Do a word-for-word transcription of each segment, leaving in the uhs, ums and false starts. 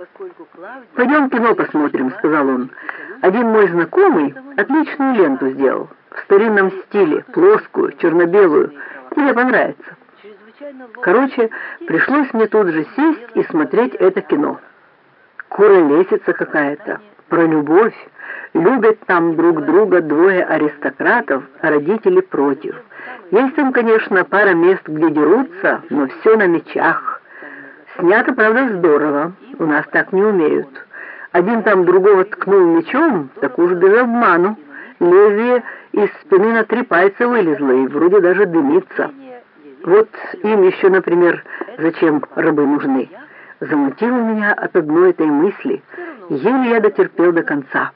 «Пойдем кино посмотрим», — сказал он. «Один мой знакомый отличную ленту сделал, в старинном стиле, плоскую, черно-белую. Тебе понравится». Короче, пришлось мне тут же сесть и смотреть это кино. Куролесица какая-то, про любовь. Любят там друг друга двое аристократов, а родители против. Есть там, конечно, пара мест, где дерутся, но все на мечах. Снято, правда, здорово, у нас так не умеют. Один там другого ткнул мечом, так уж без обману. Лезвие из спины на три пальца вылезло и вроде даже дымится. Вот им еще, например, зачем рабы нужны. Замутило меня от одной этой мысли, еле я дотерпел до конца.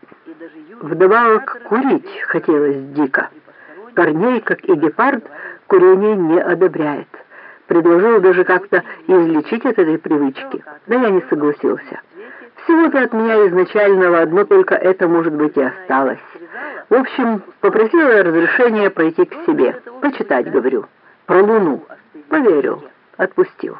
Вдобавок курить хотелось дико. Корней, как и Гепард, курение не одобряет. Предложил даже как-то излечить от этой привычки, да я не согласился. Всего-то от меня изначального одно только это, может быть, и осталось. В общем, попросила я разрешения пойти к себе, почитать, говорю, про Луну. Поверил, отпустил.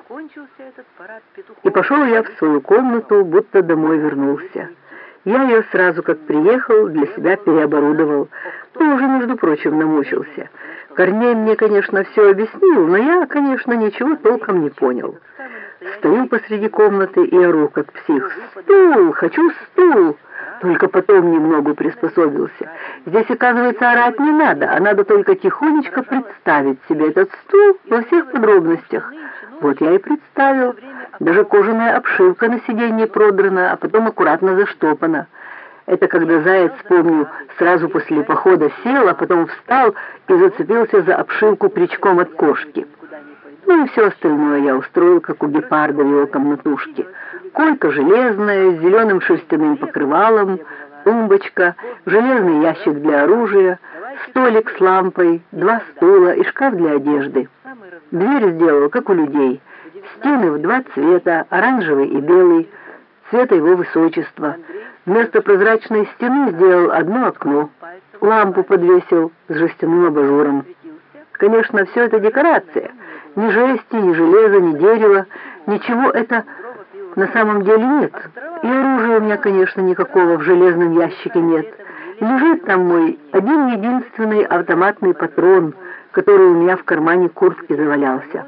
И пошел я в свою комнату, будто домой вернулся. Я ее сразу, как приехал, для себя переоборудовал. Ну, уже, между прочим, намучился. Корней мне, конечно, все объяснил, но я, конечно, ничего толком не понял. Стою посреди комнаты и ору, как псих. «Стул! Хочу стул!» Только потом немного приспособился. Здесь, оказывается, орать не надо, а надо только тихонечко представить себе этот стул во всех подробностях. Вот я и представил. Даже кожаная обшивка на сиденье продрана, а потом аккуратно заштопана. Это когда заяц, помню, сразу после похода сел, а потом встал и зацепился за обшивку крючком от кошки. Ну и все остальное я устроил, как у Гепарда в его комнатушке. Койка железная, с зеленым шерстяным покрывалом, тумбочка, железный ящик для оружия, столик с лампой, два стула и шкаф для одежды. Дверь сделал, как у людей. Стены в два цвета, оранжевый и белый, цвета его высочества. Вместо прозрачной стены сделал одно окно. Лампу подвесил с жестяным абажуром. Конечно, все это декорация. Ни жести, ни железа, ни дерева. Ничего это на самом деле нет. И оружия у меня, конечно, никакого в железном ящике нет. Лежит там мой один-единственный автоматный патрон, который у меня в кармане куртки завалялся.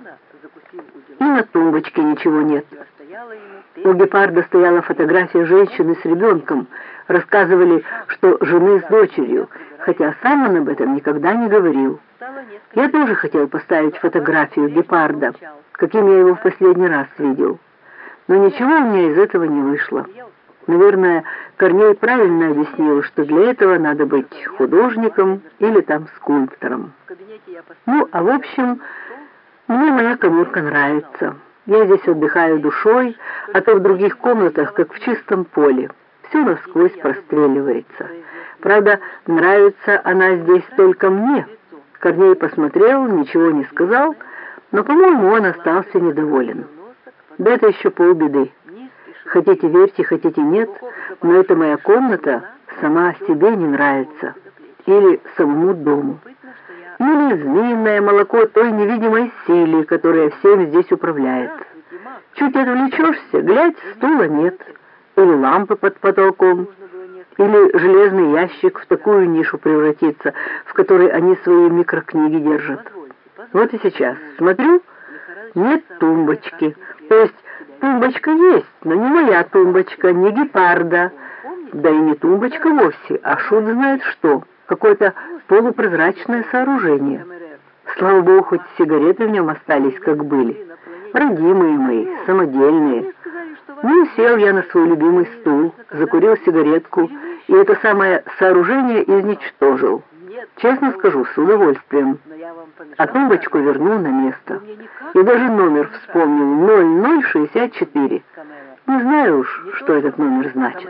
И на тумбочке ничего нет. У Гепарда стояла фотография женщины с ребенком. Рассказывали, что жены с дочерью, хотя сам он об этом никогда не говорил. Я тоже хотел поставить фотографию Гепарда, каким я его в последний раз видел. Но ничего у меня из этого не вышло. Наверное, Корней правильно объяснил, что для этого надо быть художником или там скульптором. Ну, а в общем, мне моя каморка нравится. Я здесь отдыхаю душой, а то в других комнатах, как в чистом поле. Все насквозь простреливается. Правда, нравится она здесь только мне. Корней посмотрел, ничего не сказал, но, по-моему, он остался недоволен. Да это еще полбеды. Хотите верьте, хотите нет, но эта моя комната сама себе не нравится. Или самому дому. Или змеиное молоко той невидимой силы, которая всем здесь управляет. Чуть отвлечешься, глядь, стула нет. Или лампы под потолком. Или железный ящик в такую нишу превратится, в которой они свои микрокниги держат. Вот и сейчас смотрю, нет тумбочки. То есть тумбочка есть, но не моя тумбочка, не Гепарда. Да и не тумбочка вовсе, а шут знает что. Какое-то полупрозрачное сооружение. Слава богу, хоть сигареты в нем остались, как были. Родимые мои, самодельные. Ну, сел я на свой любимый стул, закурил сигаретку, и это самое сооружение изничтожил. Честно скажу, с удовольствием. А тумбочку вернул на место. И даже номер вспомнил, ноль ноль шестьдесят четыре. Не знаю уж, что этот номер значит.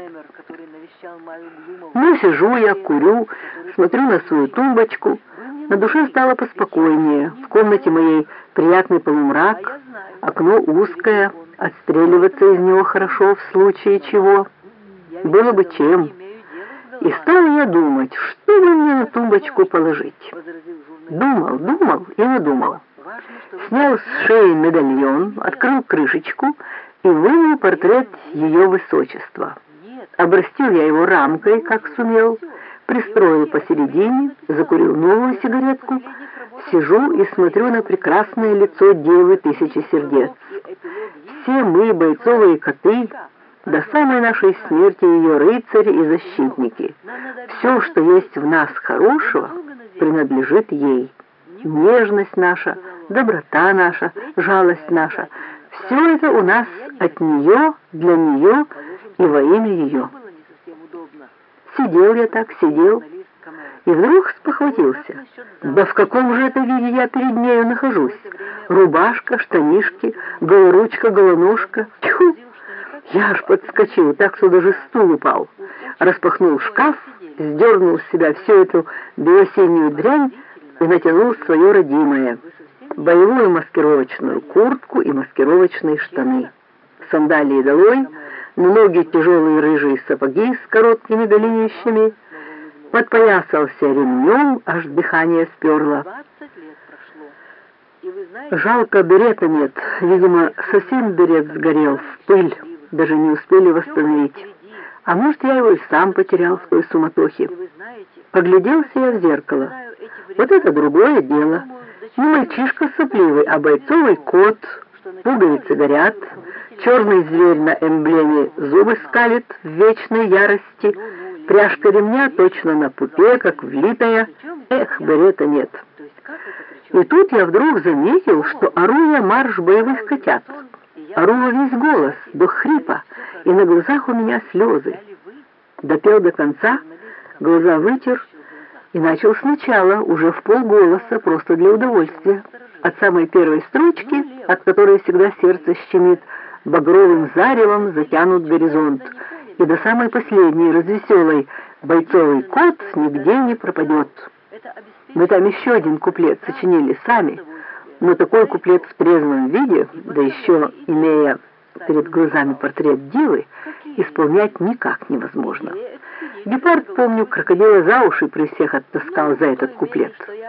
Ну, сижу я, курю, смотрю на свою тумбочку. На душе стало поспокойнее. В комнате моей приятный полумрак, окно узкое, отстреливаться из него хорошо в случае чего. Было бы чем. И стал я думать, что бы мне на тумбочку положить. Думал, думал и надумал. Снял с шеи медальон, открыл крышечку и вынул портрет ее высочества. Обрастил я его рамкой, как сумел, пристроил посередине, закурил новую сигаретку, сижу и смотрю на прекрасное лицо девы тысячи сердец. Все мы, бойцовые коты, до самой нашей смерти ее рыцари и защитники. Все, что есть в нас хорошего, принадлежит ей. Нежность наша, доброта наша, жалость наша — все это у нас от нее, для нее и во имя ее. Сидел я так, сидел, и вдруг спохватился. Да в каком же это виде я перед нею нахожусь? Рубашка, штанишки, голоручка, голоножка. Тьфу! Я аж подскочил, так что даже стул упал. Распахнул шкаф, сдернул с себя всю эту белосинюю дрянь и натянул свое родимое. Боевую маскировочную куртку и маскировочные штаны. Сандалии долой, на ноги тяжелые рыжие сапоги с короткими голенищами. Подпоясался ремнем, аж дыхание сперло. Жалко, берета нет. Видимо, совсем берет сгорел в пыль. Даже не успели восстановить. А может, я его и сам потерял в той суматохе. Погляделся я в зеркало. Вот это другое дело. Не мальчишка сопливый, а бойцовый кот. Пуговицы горят. Черный зверь на эмблеме зубы скалит в вечной ярости. Пряжка ремня точно на пупе, как влитая. Эх, берета нет. И тут я вдруг заметил, что ору я марш боевых котят. Ору во весь голос, до хрипа, и на глазах у меня слезы. Допел до конца, глаза вытер и начал сначала, уже в полголоса, просто для удовольствия. От самой первой строчки, от которой всегда сердце щемит, багровым заревом затянут горизонт, и до самой последней, развеселой, бойцовый кот нигде не пропадет. Мы там еще один куплет сочинили сами, но такой куплет в трезвом виде, да еще имея перед глазами портрет девы, исполнять никак невозможно. Гепард, помню, крокодила за уши при всех оттаскал за этот куплет.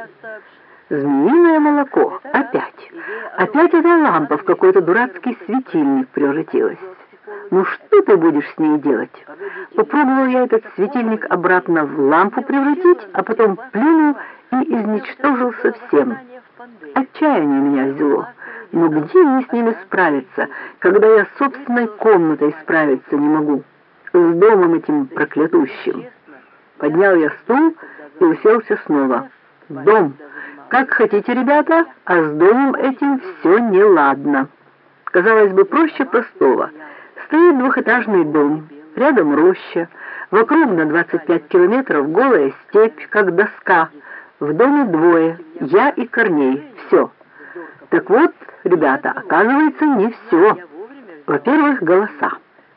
Змеиное молоко. Опять. Опять эта лампа в какой-то дурацкий светильник превратилась. Ну что ты будешь с ней делать? Попробовал я этот светильник обратно в лампу превратить, а потом плюнул и изничтожил совсем. Отчаяние меня взяло. Но где мне с ними справиться, когда я с собственной комнатой справиться не могу? С домом этим проклятущим. Поднял я стул и уселся снова. Дом. Как хотите, ребята, а с домом этим все неладно. Казалось бы, проще простого. Стоит двухэтажный дом, рядом роща, вокруг на двадцать пять километров голая степь, как доска. В доме двое, я и Корней, все. Так вот, ребята, оказывается, не все. Во-первых, голоса.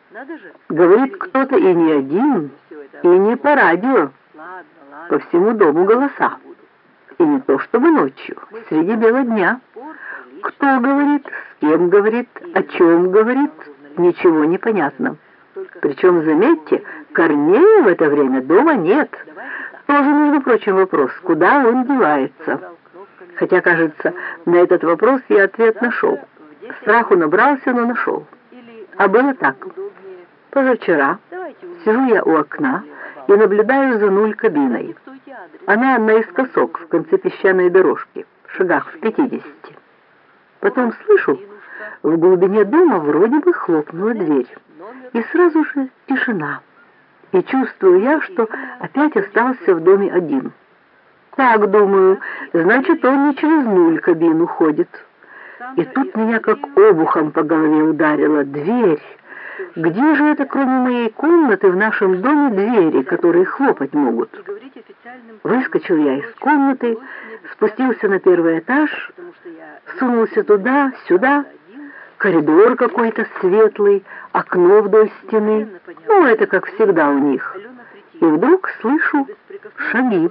Говорит кто-то и не один, и не по радио. По всему дому голоса. И не то чтобы ночью, среди бела дня. Кто говорит, с кем говорит, о чем говорит, ничего не понятно. Причем, заметьте, Корнея в это время дома нет. Тоже, между прочим, вопрос, куда он девается. Хотя, кажется, на этот вопрос я ответ нашел. Страху набрался, но нашел. А было так. Позавчера сижу я у окна и наблюдаю за нуль-кабиной. Она наискосок в конце песчаной дорожки, в шагах в пятидесяти. Потом слышу, в глубине дома вроде бы хлопнула дверь. И сразу же тишина. И чувствую я, что опять остался в доме один. Так, думаю, значит, он не через нуль-кабину ходит. И тут меня как обухом по голове ударила дверь. Где же это, кроме моей комнаты, в нашем доме двери, которые хлопать могут? Выскочил я из комнаты, спустился на первый этаж, сунулся туда, сюда, коридор какой-то светлый, окно вдоль стены, ну, это как всегда у них. И вдруг слышу шаги.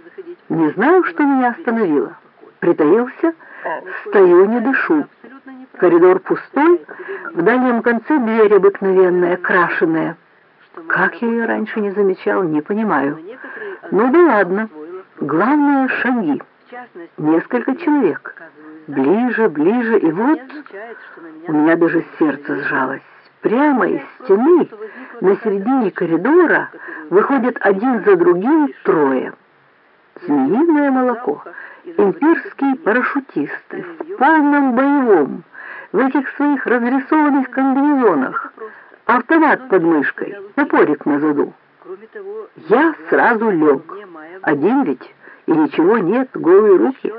Не знаю, что меня остановило. Притаился, стою, не дышу. Коридор пустой, в дальнем конце дверь обыкновенная, крашеная. Как я ее раньше не замечал, не понимаю. Ну да ладно. Главное — шаги. Несколько человек. Ближе, ближе, и вот у меня даже сердце сжалось. Прямо из стены на середине коридора выходят один за другим трое. Змеиное молоко, имперские парашютисты, в полном боевом, в этих своих разрисованных комбинезонах, автомат под мышкой, топорик на заду. Я сразу лег. Один ведь, и ничего нет, голые руки.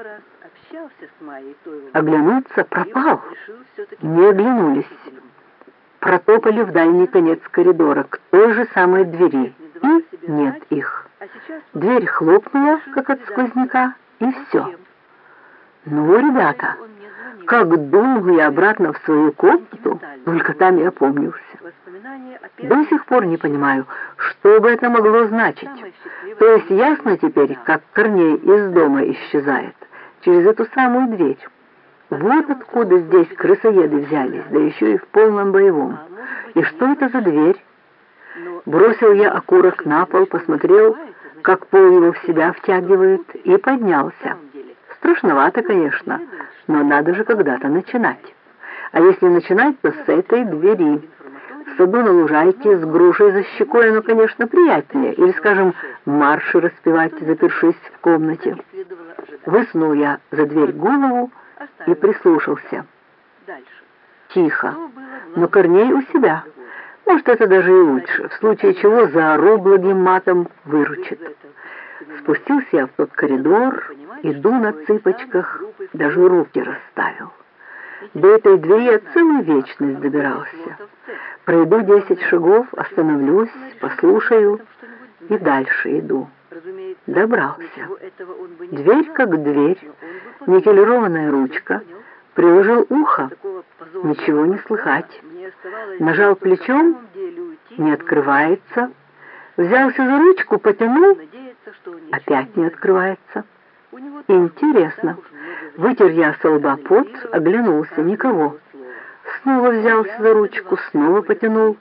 Оглянуться пропал. Не оглянулись. Протопали в дальний конец коридора, к той же самой двери, и нет их. Дверь хлопнула, как от сквозняка, и все. Ну, ребята, как дунул я обратно в свою комнату, только там я опомнился. До сих пор не понимаю, что бы это могло значить. То есть ясно теперь, как Корней из дома исчезает, через эту самую дверь. Вот откуда здесь крысоеды взялись, да еще и в полном боевом. И что это за дверь? Бросил я окурок на пол, посмотрел, как пол его в себя втягивает, и поднялся. Страшновато, конечно, но надо же когда-то начинать. А если начинать, то с этой двери. В саду на лужайке с грушей за щекой, оно, конечно, приятнее. Или, скажем, марши распевать, запершись в комнате. Высунул я за дверь голову и прислушался. Тихо, но Корней у себя. Может, это даже и лучше, в случае чего заору благим матом, выручит. Спустился я в тот коридор, иду на цыпочках, даже руки расставил. До этой двери я целую вечность добирался. Пройду десять шагов, остановлюсь, послушаю и дальше иду. Добрался. Дверь как дверь, никелированная ручка. Приложил ухо, ничего не слыхать. Нажал плечом, не открывается. Взялся за ручку, потянул, опять не открывается. Интересно. Вытер я со лба пот, оглянулся, никого. Снова взялся за ручку, снова потянул.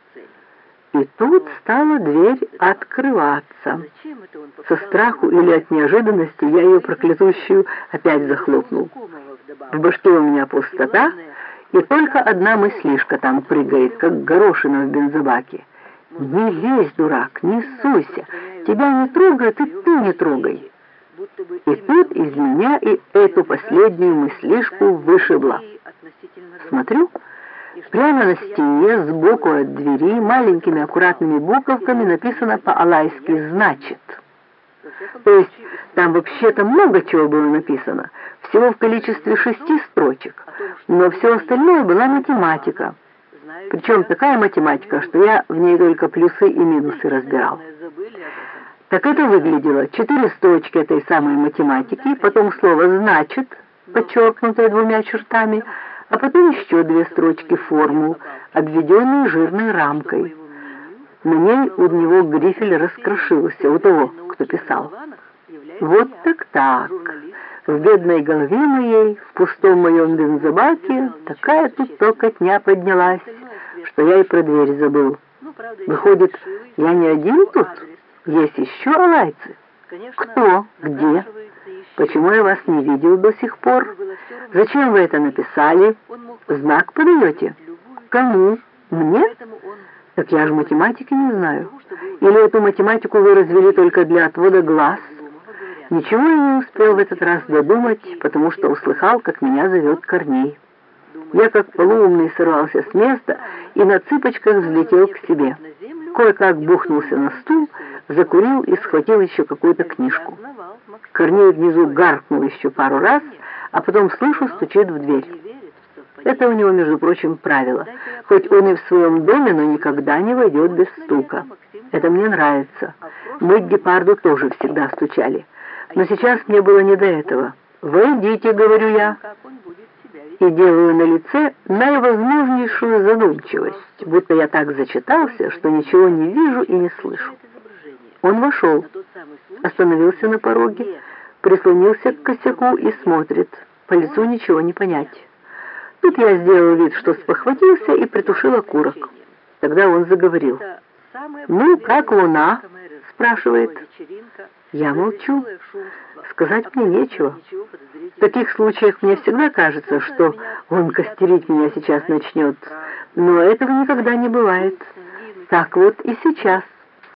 И тут стала дверь открываться. Со страху или от неожиданности я ее проклятущую опять захлопнул. В башке у меня пустота, и только одна мыслишка там прыгает, как горошина в бензобаке. Не лезь, дурак, не суйся, тебя не трогают, и ты не трогай. И тут из меня и эту последнюю мыслишку вышибло. Смотрю, прямо на стене сбоку от двери маленькими аккуратными буковками написано по-алайски «Значит». То есть там вообще-то много чего было написано, всего в количестве шести строчек, но все остальное была математика. Причем такая математика, что я в ней только плюсы и минусы разбирал. Так это выглядело: четыре строчки этой самой математики, потом слово «значит», подчеркнутое двумя чертами, а потом еще две строчки формул, обведенные жирной рамкой. На ней у него грифель раскрошился, у того, кто писал. Вот так-так. В бедной голове моей, в пустом моем бензобаке, такая тут толкотня поднялась, что я и про дверь забыл. Выходит, я не один тут? Есть еще алайцы? Кто? Где? Почему я вас не видел до сих пор? Зачем вы это написали? Знак подаете? Кому? Мне? Так я же математики не знаю. Или эту математику вы развели только для отвода глаз? Ничего я не успел в этот раз додумать, потому что услыхал, как меня зовет Корней. Я как полуумный сорвался с места и на цыпочках взлетел к себе. Кое-как бухнулся на стул, закурил и схватил еще какую-то книжку. Корней внизу гаркнул еще пару раз, а потом, слышу, стучит в дверь. Это у него, между прочим, правило. Хоть он и в своем доме, но никогда не войдет без стука. Это мне нравится. Мы к гепарду тоже всегда стучали. Но сейчас мне было не до этого. «Войдите», — говорю я, и делаю на лице наивозможнейшую задумчивость, будто я так зачитался, что ничего не вижу и не слышу. Он вошел, остановился на пороге, прислонился к косяку и смотрит. По лицу ничего не понять. Тут я сделал вид, что спохватился, и притушил окурок. Тогда он заговорил. «Ну, как луна?» — спрашивает. Я молчу. Сказать мне нечего. В таких случаях мне всегда кажется, что он костерить меня сейчас начнет, но этого никогда не бывает. Так вот и сейчас.